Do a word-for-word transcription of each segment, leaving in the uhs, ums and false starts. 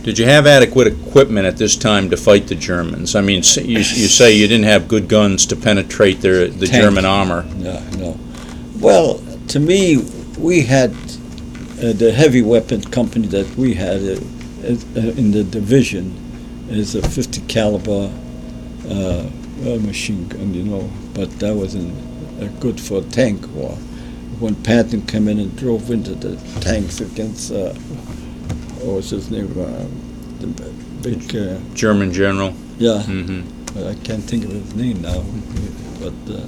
Did you have adequate equipment at this time to fight the Germans? I mean, s- you, you say you didn't have good guns to penetrate their, the Tank. German armor. No, no. Well, to me, we had uh, the heavy weapon company that we had uh, is, uh, in the division is a fifty caliber uh, uh, machine gun, you know, but that wasn't uh, good for tank war. When Patton came in and drove into the tanks against, uh, what was his name, uh, the big, uh, German general. yeah, hmm but I can't think of his name now, but uh,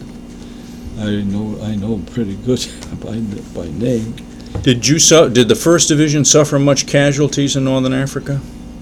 I know I know him pretty good by by name. Did you su- Did the First Division suffer much casualties in Northern Africa?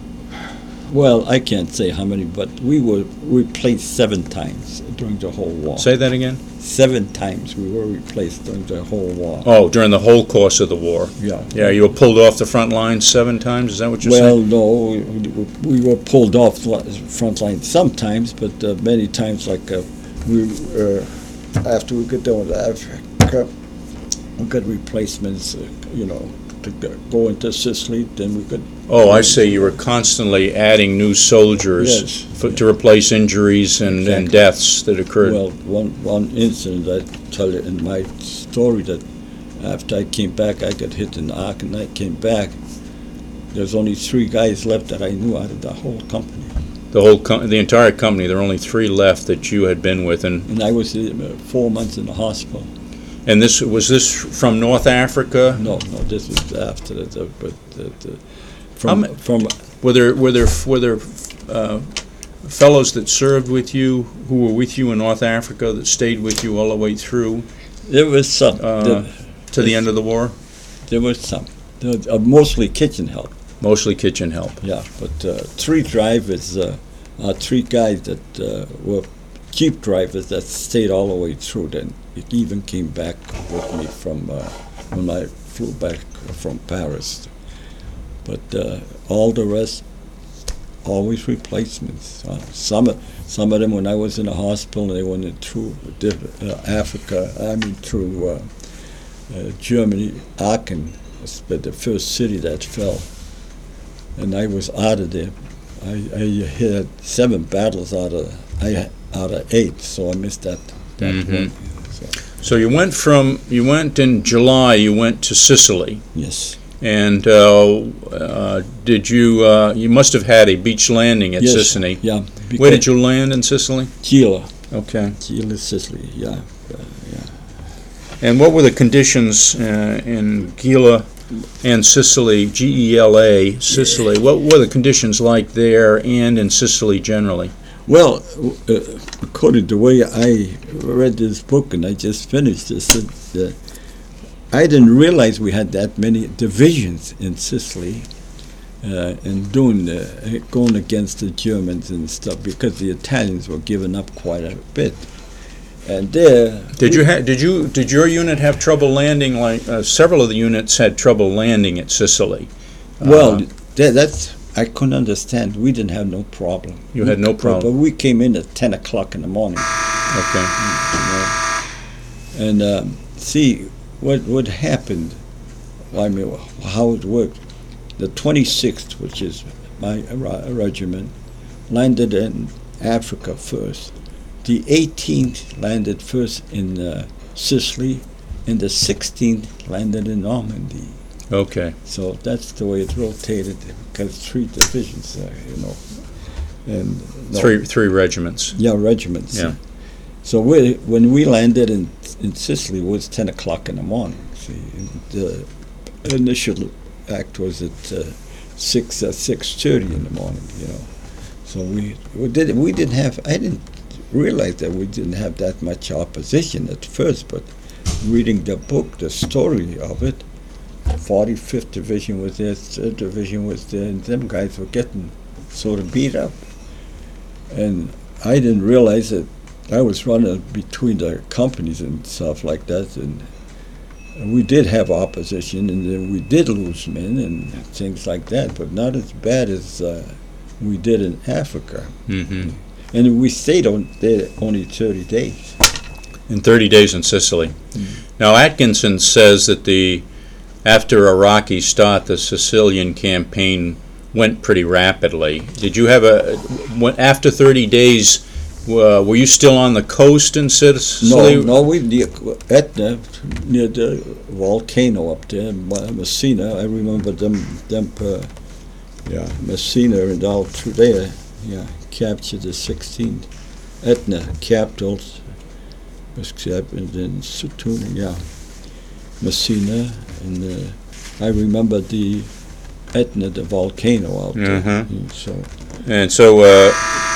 Well, I can't say how many, but we were replaced seven times during the whole war. Say that again. Seven times we were replaced during the whole war. Oh, during the whole course of the war. Yeah. Yeah, you were pulled off the front lines seven times. Is that what you're Well, saying? no, we, we were pulled off the front line sometimes, but uh, many times, like uh, we, uh, after we got done with Africa, we got replacements, uh, you know, to go- go into Sicily, then we could. Oh, I see. You were constantly adding new soldiers Yes. for, to replace injuries and, and Exactly. deaths that occurred. Well, one one incident I tell you in my story that after I came back, I got hit in the arc, and I came back. There's only three guys left that I knew out of the whole company, the whole, com- the entire company. There were only three left that you had been with, and and I was uh, four months in the hospital. and this was this from North Africa. No, no, this was after that. uh, But the, the, How from ma- from Were there were there were there uh, fellows that served with you who were with you in North Africa that stayed with you all the way through there was some. Uh, there, to the end of the war? there was some. There was, uh, mostly kitchen help. Mostly kitchen help. Yeah, but uh, three drivers, uh, uh, three guys that uh, were Jeep drivers that stayed all the way through. Then it even came back with me from uh, when I flew back from Paris. But uh, all the rest, always replacements. Uh, some of some of them, when I was in the hospital, they went through diff- uh, Africa. I mean, through uh, uh, Germany, Aachen was the first city that fell. And I was out of there. I, I had seven battles out of I out of eight, so I missed that that Mhm. one. So, So you went from you went in July. You went to Sicily, yes. and uh, uh, did you? Uh, you must have had a beach landing at Yes. Sicily. Yeah. Where did you land in Sicily? Gila, Okay. Gila, Sicily. Yeah. Uh, yeah. And what were the conditions uh, in Gila and Sicily, G E L A, Sicily? What were the conditions like there and in Sicily generally? Well, uh, according to the way I read this book, and I just finished this, uh, I didn't realize we had that many divisions in Sicily, uh, and doing the, going against the Germans and stuff, because the Italians were giving up quite a bit. And there, Did you ha- did you did your unit have trouble landing? Like uh, several of the units had trouble landing at Sicily. well, Uh, that, that's I couldn't understand. We didn't have no problem. You had no But- problem. But we came in at ten o'clock in the morning. okay. you know. And um, see what what happened. I mean, how it worked. The twenty-sixth, which is my re- regiment, landed in Africa first. The eighteenth landed first in uh, Sicily, and the sixteenth landed in Normandy. Okay. So that's the way it rotated, because three divisions, uh, you know, and no, Three three regiments. yeah, regiments. Yeah. So we, when we landed in in Sicily, it was ten o'clock in the morning. See, and the initial act was at uh, six uh, six thirty in the morning. You know, so we we did we didn't have I didn't realize that we didn't have that much opposition at first, but reading the book, the story of it, forty-fifth Division was there, third Division was there, and them guys were getting sort of beat up. And I didn't realize that I was running between the companies and stuff like that, and, and we did have opposition, and then we did lose men and things like that, but not as bad as uh, we did in Africa. hmm And we stayed on there only thirty days. In thirty days in Sicily. Now Atkinson says that the after Iraqi start, the Sicilian campaign went pretty rapidly. Did you have a, when, after thirty days, uh, were you still on the coast in Sicily? No, no, we near Etna, near the volcano up there, in Messina. I remember them, them, uh, yeah, Messina and all through there. Yeah, captured the sixteen Etna capitals, except and then Sutuna, yeah, Messina, and uh, I remember the Etna, the volcano out there. Mhm. Yeah, so And so, uh,